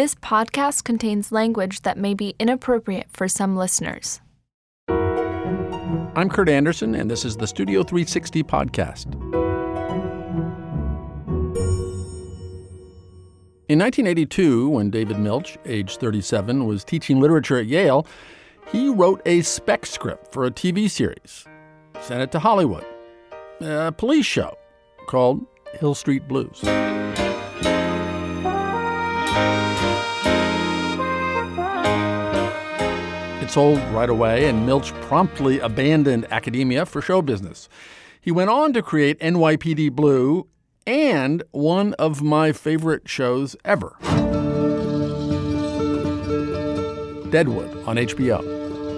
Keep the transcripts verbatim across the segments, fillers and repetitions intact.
This podcast contains language that may be inappropriate for some listeners. I'm Kurt Anderson, and this is the Studio three sixty podcast. In nineteen eighty-two, when David Milch, age thirty-seven, was teaching literature at Yale, he wrote a spec script for a T V series, sent it to Hollywood, a police show called Hill Street Blues. It sold right away, and Milch promptly abandoned academia for show business. He went on to create N Y P D Blue and one of my favorite shows ever, Deadwood on H B O.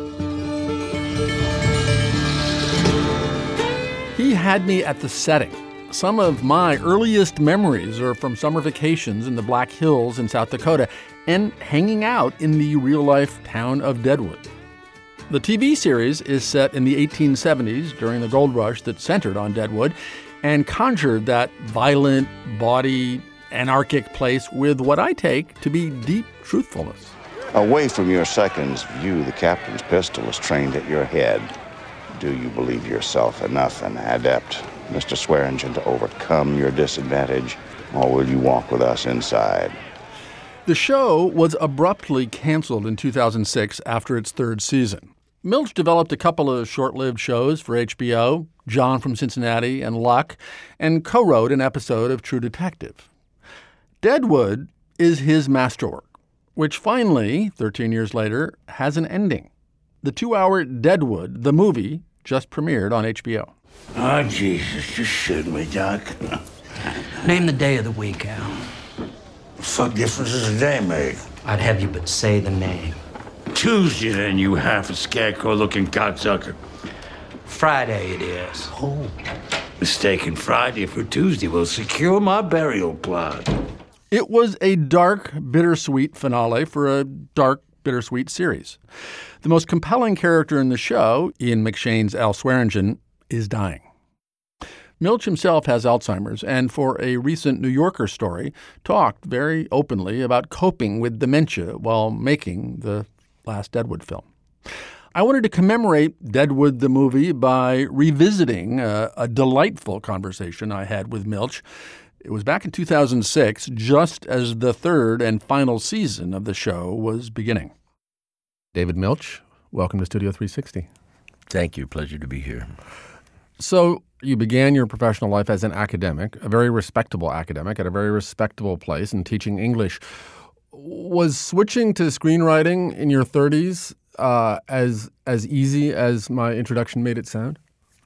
He had me at the setting. Some of my earliest memories are from summer vacations in the Black Hills in South Dakota and hanging out in the real-life town of Deadwood. The T V series is set in the eighteen seventies during the gold rush that centered on Deadwood and conjured that violent, bawdy, anarchic place with what I take to be deep truthfulness. Away from your seconds view, the captain's pistol is trained at your head. Do you believe yourself enough and adept, Mister Swearingen, to overcome your disadvantage, or will you walk with us inside? The show was abruptly canceled in two thousand six after its third season. Milch developed a couple of short-lived shows for H B O, John from Cincinnati and Luck, and co-wrote an episode of True Detective. Deadwood is his masterwork, which finally, thirteen years later, has an ending. The two-hour Deadwood, the movie, just premiered on H B O. Oh, Jesus, just shoot me, Doc. Name the day of the week, Al. What the fuck difference does a day make? I'd have you but say the name. Tuesday, then, you half a scarecrow-looking cocksucker. Friday it is. Oh. Mistaking Friday for Tuesday will secure my burial plot. It was a dark, bittersweet finale for a dark, bittersweet series. The most compelling character in the show, Ian McShane's Al Swearingen, is dying. Milch himself has Alzheimer's, and for a recent New Yorker story, talked very openly about coping with dementia while making the last Deadwood film. I wanted to commemorate Deadwood the movie by revisiting a, a delightful conversation I had with Milch. It was back in two thousand six, just as the third and final season of the show was beginning. David Milch, welcome to Studio three sixty. Thank you. Pleasure to be here. So you began your professional life as an academic, a very respectable academic at a very respectable place and teaching English. Was switching to screenwriting in your thirties uh, as as easy as my introduction made it sound?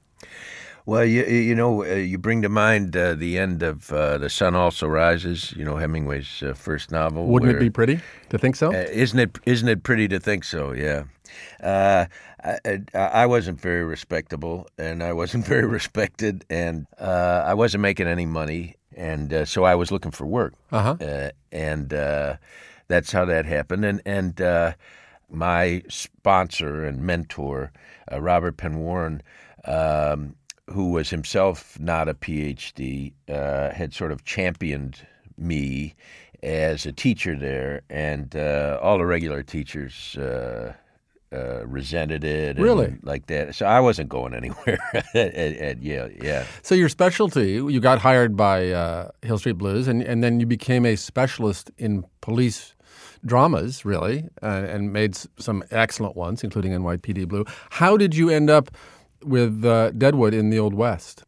Well, you, you know, uh, you bring to mind uh, the end of uh, The Sun Also Rises, you know, Hemingway's uh, first novel. Wouldn't where, it be pretty to think so? Uh, isn't it? Isn't it pretty to think so? Yeah. Uh, I, I, I wasn't very respectable, and I wasn't very respected, and uh, I wasn't making any money, and uh, so I was looking for work. Uh-huh. Uh, and uh, that's how that happened. And and uh, my sponsor and mentor, uh, Robert Penn Warren, um, who was himself not a P H D, uh, had sort of championed me as a teacher there, and uh, all the regular teachers uh, uh, resented it. And Really? like that. So I wasn't going anywhere at, at, at Yale, yeah. So your specialty, you got hired by uh, Hill Street Blues, and, and then you became a specialist in police dramas, really, uh, and made s- some excellent ones, including N Y P D Blue. How did you end up with uh, Deadwood in the Old West?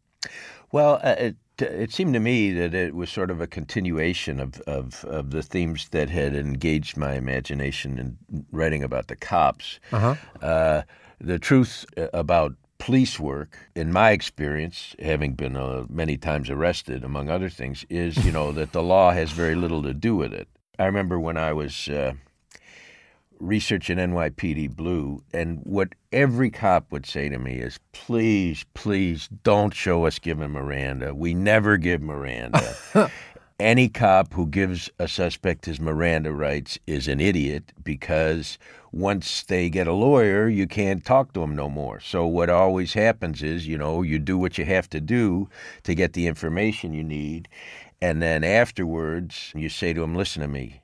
Well, uh, it, it seemed to me that it was sort of a continuation of, of, of the themes that had engaged my imagination in writing about the cops. Uh-huh. Uh, the truth about police work, in my experience, having been uh, many times arrested, among other things, is, you know, that the law has very little to do with it. I remember when I was uh, researching N Y P D Blue, and what every cop would say to me is, please, please don't show us giving Miranda. We never give Miranda. Any cop who gives a suspect his Miranda rights is an idiot, because once they get a lawyer, you can't talk to them no more. So what always happens is, you know, you do what you have to do to get the information you need, and then afterwards you say to them, listen to me,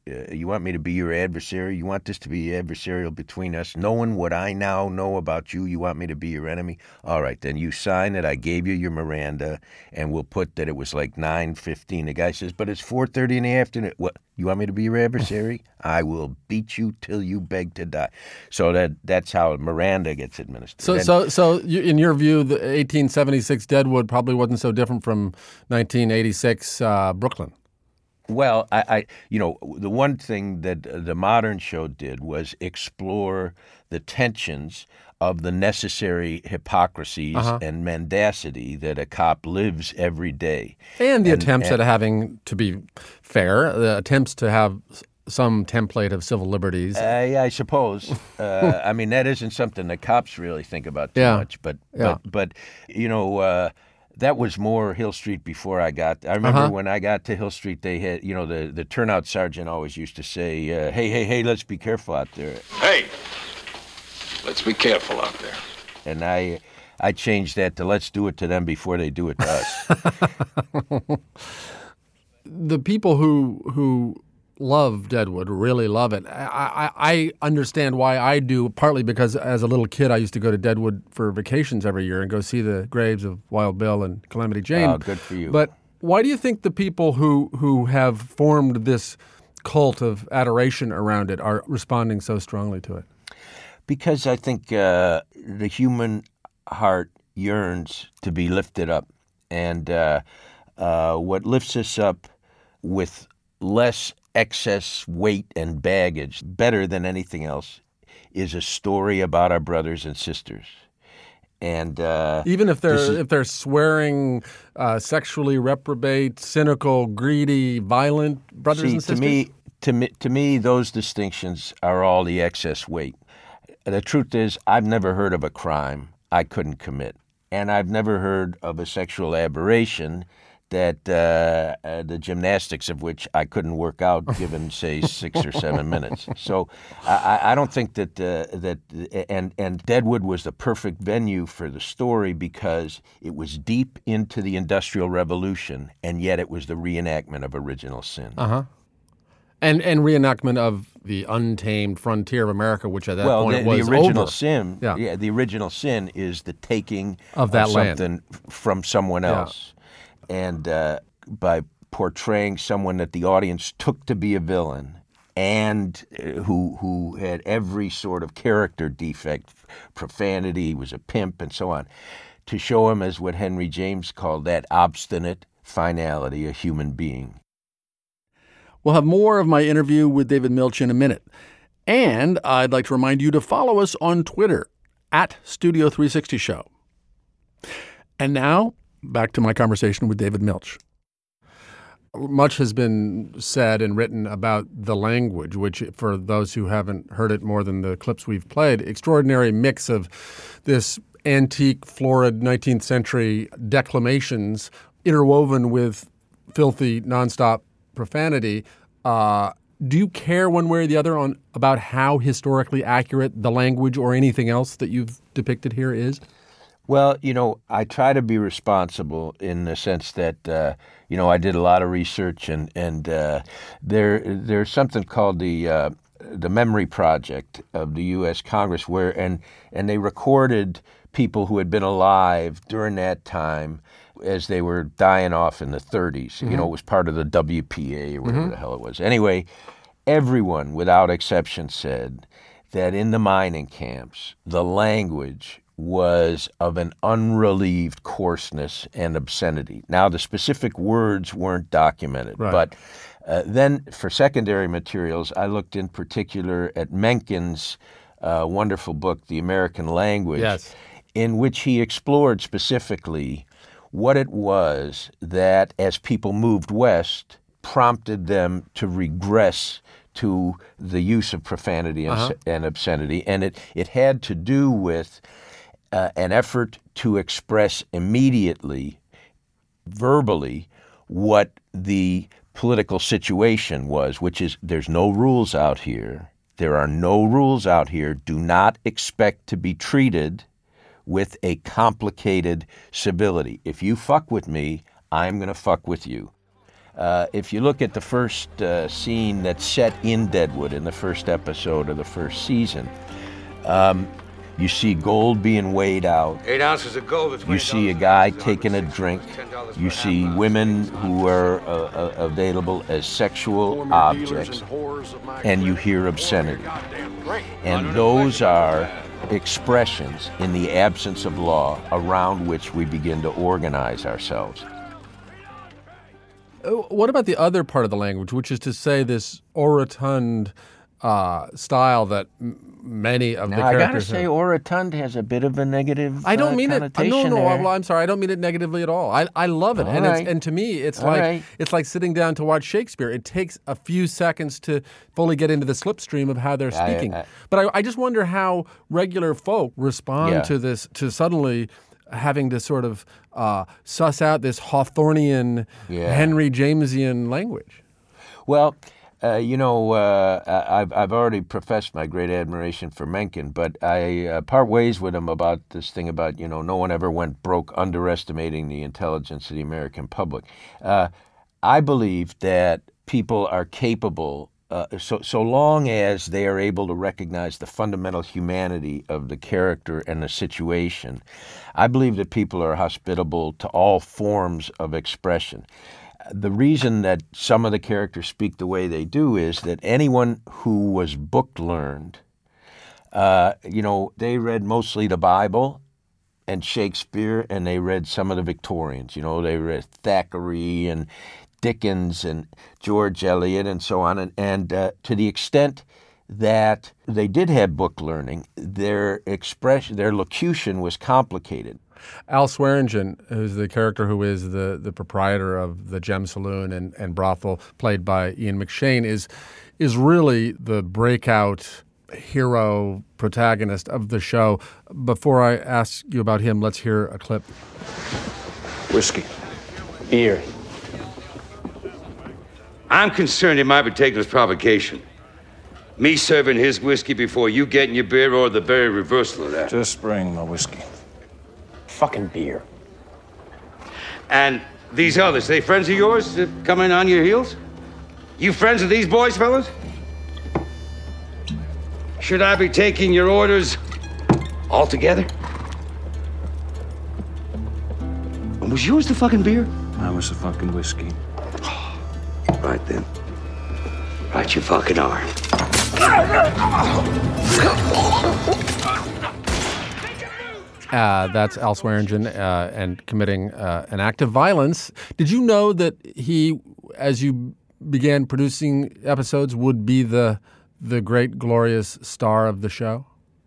Uh, you want me to be your adversary? You want this to be adversarial between us? Knowing what I now know about you, you want me to be your enemy? All right, then you sign it. I gave you your Miranda, and we'll put that it was like nine fifteen. The guy says, but it's four thirty in the afternoon. What? You want me to be your adversary? I will beat you till you beg to die. So that that's how Miranda gets administered. So, and, so, so, you, in your view, the eighteen seventy-six Deadwood probably wasn't so different from nineteen eighty-six uh, Brooklyn. Well, I, I, you know, the one thing that the modern show did was explore the tensions of the necessary hypocrisies uh-huh. and mendacity that a cop lives every day. And the and, attempts and, at having, to be fair, the attempts to have some template of civil liberties. Uh, yeah, I suppose. uh, I mean, that isn't something that cops really think about too yeah. much. But, yeah. but, but, you know, uh, that was more Hill Street before I got. I remember uh-huh. when I got to Hill Street, they had, you know, the, the turnout sergeant always used to say, uh, hey, hey, hey, let's be careful out there. Hey, let's be careful out there. And I I changed that to let's do it to them before they do it to us. The people who who love Deadwood really love it. I, I, I understand why I do, partly because as a little kid I used to go to Deadwood for vacations every year and go see the graves of Wild Bill and Calamity Jane. Oh, good for you. But why do you think the people who, who have formed this cult of adoration around it are responding so strongly to it? Because I think uh, the human heart yearns to be lifted up. And uh, uh, what lifts us up with less excess weight and baggage, better than anything else, is a story about our brothers and sisters. And uh, even if they're is, if they're swearing, uh, sexually reprobate, cynical, greedy, violent brothers see, and sisters. To me, to me, to me, those distinctions are all the excess weight. The truth is, I've never heard of a crime I couldn't commit, and I've never heard of a sexual aberration that uh, uh, the gymnastics of which I couldn't work out given, say, six or seven minutes. So I, I don't think that uh, that and and Deadwood was the perfect venue for the story because it was deep into the Industrial Revolution, and yet it was the reenactment of original sin. Uh huh. And and reenactment of the untamed frontier of America, which at that well, point the, was the original over. sin. Yeah. yeah, the original sin is the taking of that something land from someone else. Yeah. And uh, by portraying someone that the audience took to be a villain and uh, who who had every sort of character defect, profanity, was a pimp, and so on, to show him as what Henry James called that obstinate finality, a human being. We'll have more of my interview with David Milch in a minute. And I'd like to remind you to follow us on Twitter, at Studio three sixty Show. And now, back to my conversation with David Milch. Much has been said and written about the language, which, for those who haven't heard it more than the clips we've played, extraordinary mix of this antique, florid nineteenth century declamations interwoven with filthy, nonstop profanity. Uh, do you care one way or the other on about how historically accurate the language or anything else that you've depicted here is? Well, you know, I try to be responsible in the sense that, uh, you know, I did a lot of research, and and uh, there there's something called the uh, the Memory Project of the U S Congress, where and and they recorded people who had been alive during that time as they were dying off in the thirties. Mm-hmm. You know, it was part of the W P A or whatever mm-hmm. the hell it was. Anyway, everyone without exception said that in the mining camps, the language was of an unrelieved coarseness and obscenity. Now, the specific words weren't documented, right. but uh, then for secondary materials, I looked in particular at Mencken's uh, wonderful book, The American Language, yes. in which he explored specifically what it was that, as people moved west, prompted them to regress to the use of profanity and, uh-huh. and obscenity. And it, it had to do with Uh, an effort to express immediately, verbally, what the political situation was, which is there's no rules out here. There are no rules out here. Do not expect to be treated with a complicated civility. If you fuck with me, I'm going to fuck with you. Uh, if you look at the first uh, scene that's set in Deadwood in the first episode of the first season, um, you see gold being weighed out. Eight ounces of gold. You see a guy taking a drink. You see women who are uh, uh, available as sexual objects. And you hear obscenity. And those are expressions in the absence of law around which we begin to organize ourselves. What about the other part of the language, which is to say this orotund uh, style that m- many of now, the I characters gotta say, have? orotund has a bit of a negative I don't uh, mean it. connotation No, no, there. well, I'm sorry. I don't mean it negatively at all. I, I love it, All and right. it's, and to me, it's All like right. it's like sitting down to watch Shakespeare. It takes a few seconds to fully get into the slipstream of how they're I- speaking. I- but I, I just wonder how regular folk respond Yeah. to this, to suddenly having to sort of uh, suss out this Hawthornian, Yeah. Henry Jamesian language. Well, uh, you know, uh, I've I've already professed my great admiration for Mencken, but I uh, part ways with him about this thing about, you know, no one ever went broke underestimating the intelligence of the American public. Uh, I believe that people are capable, uh, so so long as they are able to recognize the fundamental humanity of the character and the situation. I believe that people are hospitable to all forms of expression. The reason that some of the characters speak the way they do is that anyone who was book learned, uh, you know, they read mostly the Bible and Shakespeare, and they read some of the Victorians. You know, they read Thackeray and Dickens and George Eliot and so on. And, and uh, to the extent that they did have book learning, their expression, their locution was complicated. Al Swearingen, who's the character who is the, the proprietor of the Gem Saloon and, and brothel, played by Ian McShane, is is really the breakout hero protagonist of the show. Before I ask you about him, let's hear a clip. Whiskey. Beer. I'm concerned it might be taken as provocation. Me serving his whiskey before you getting your beer, or the very reversal of that. Just bring my whiskey. Fucking beer. And these others, they friends of yours that come in on your heels? You friends of these boys, fellas? Should I be taking your orders all together? And was yours the fucking beer? I was the fucking whiskey. Right then. Right you fucking are. Uh, that's Al Swearingen uh, and committing uh, an act of violence. Did you know that he, as you began producing episodes, would be the the great, glorious star of the show?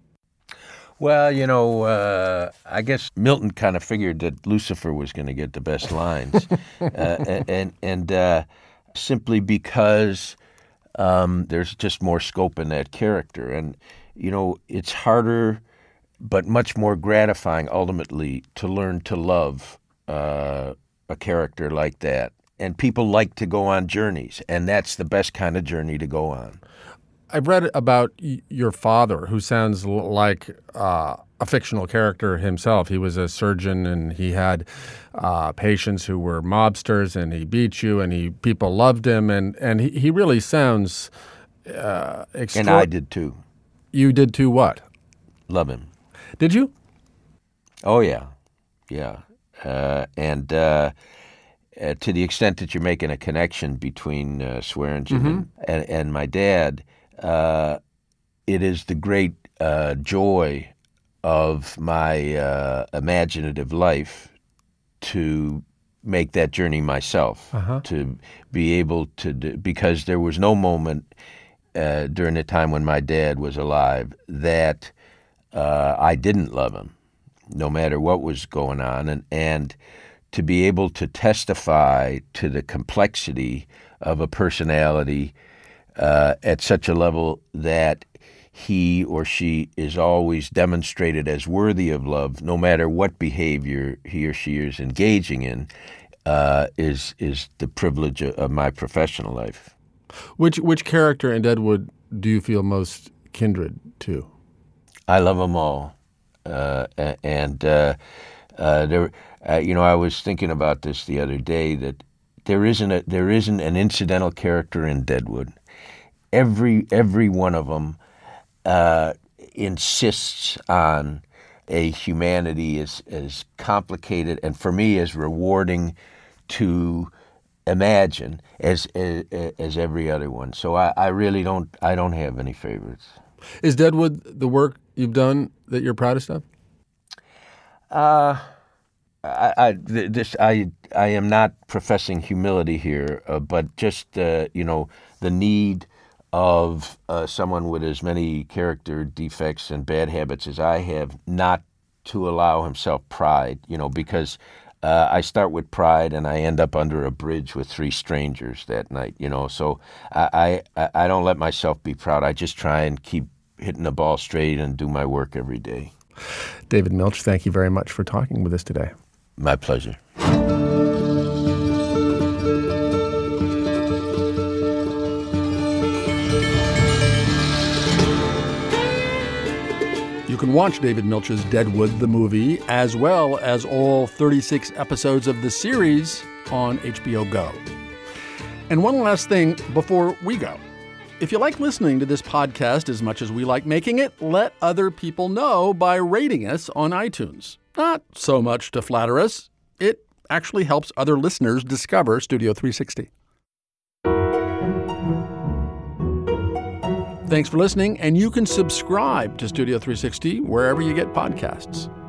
Well, you know, uh, I guess Milton kind of figured that Lucifer was going to get the best lines, uh, and and uh, simply because um, there's just more scope in that character, and you know, it's harder, but much more gratifying ultimately to learn to love uh, a character like that. And people like to go on journeys, and that's the best kind of journey to go on. I've read about y- your father, who sounds l- like uh, a fictional character himself. He was a surgeon, and he had uh, patients who were mobsters, and he beat you, and he people loved him, and, and he, he really sounds uh, extra- And I did too. You did too what? Love him. Did you? Oh, yeah. Yeah. Uh, and uh, uh, to the extent that you're making a connection between uh, Swearingen Mm-hmm. and, and, and my dad, uh, it is the great uh, joy of my uh, imaginative life to make that journey myself, Uh-huh. to be able to do, because there was no moment uh, during the time when my dad was alive that uh, I didn't love him, no matter what was going on, and and to be able to testify to the complexity of a personality uh, at such a level that he or she is always demonstrated as worthy of love, no matter what behavior he or she is engaging in, uh, is is the privilege of, of my professional life. Which which character in Deadwood do you feel most kindred to? I love them all, uh, a- and uh, uh, there. Uh, you know, I was thinking about this the other day, that there isn't a there isn't an incidental character in Deadwood. Every every one of them uh, insists on a humanity as as complicated and for me as rewarding to imagine as as, as every other one. So I, I really don't I don't have any favorites. Is Deadwood the work you've done that you're proudest of? Uh, I, I this I I am not professing humility here, uh, but just uh, you know the need of uh, someone with as many character defects and bad habits as I have not to allow himself pride. You know because. Uh, I start with pride, and I end up under a bridge with three strangers that night. You know, so I, I I don't let myself be proud. I just try and keep hitting the ball straight and do my work every day. David Milch, thank you very much for talking with us today. My pleasure. You can watch David Milch's Deadwood, the movie, as well as all thirty-six episodes of the series on H B O Go. And one last thing before we go. If you like listening to this podcast as much as we like making it, let other people know by rating us on iTunes. Not so much to flatter us. It actually helps other listeners discover Studio three sixty. Thanks for listening, and you can subscribe to Studio three sixty wherever you get podcasts.